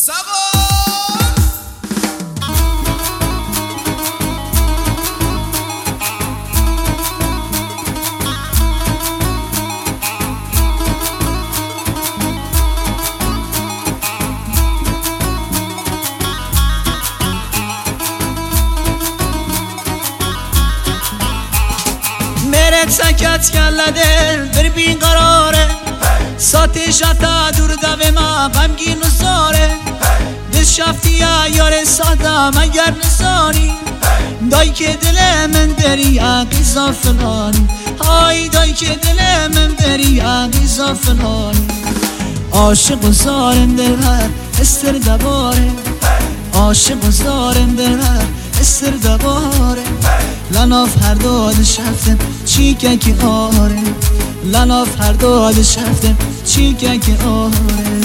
سکت کلا دل بر بین قراره ساتی شتا دور دوه ما غمگین و زاره دل شفتی یار سادا مگر نزانی دای که دل من دری عقیزا فلانی های دای که دل من دری عقیزا فلانی عاشق و زارم دل هر استر دباره عاشق و زارم دل هر استر دباره لناف هر داد شفتم چیکه که آره لناف هر داد شفتم چیکه که آره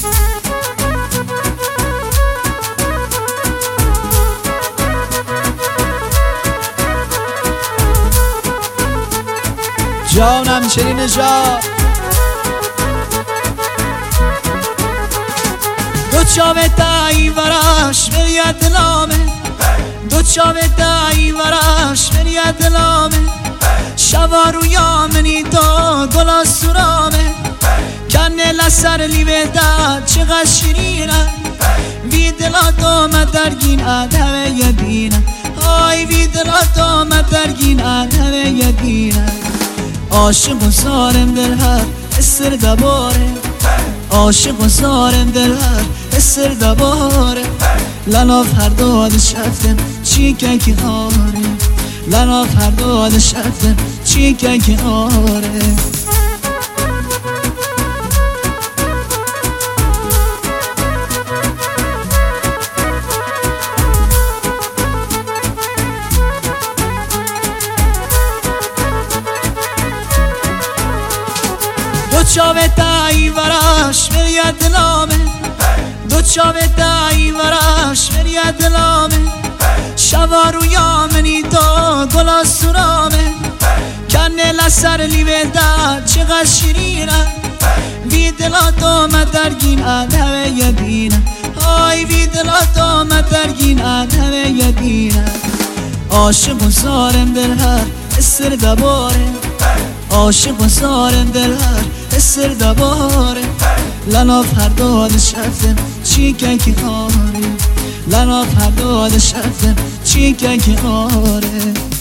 جانم چرین جا دو چاوه تایی وراش بریاد دلامه دو چاوه دایی وراش بریاد دلامه شبا رویا منی دا گلا سرامه کنه لسر لیوه دا چقدر شیرینه وی دلا دومه درگینه دوه یدینه آی وی دلا دومه درگینه دوه یدینه عاشق و زارم دل هر اسر دباره عاشق و زارم دل هر اسر دباره لناف هر داد شفتم چیکه که آره لناف هر داد شفتم چیکه که آره دو چاوه تایی وراش بریاد دلامه دو چاوه دایی وراش بریاد دلامه شبا رویا منی دا گلا سرامه کنه لسر لیوه دا چقدر شیرینه وی دلا دومه درگینه دوه یدینه آی وی دلا دومه درگینه دوه یدینه عاشق و زارم دل هر اسر دباره عاشق و زارم دل هر اسر دباره لناف هر داد شفتم چیکه که آره لناف هر داد شفتم چیکه که آره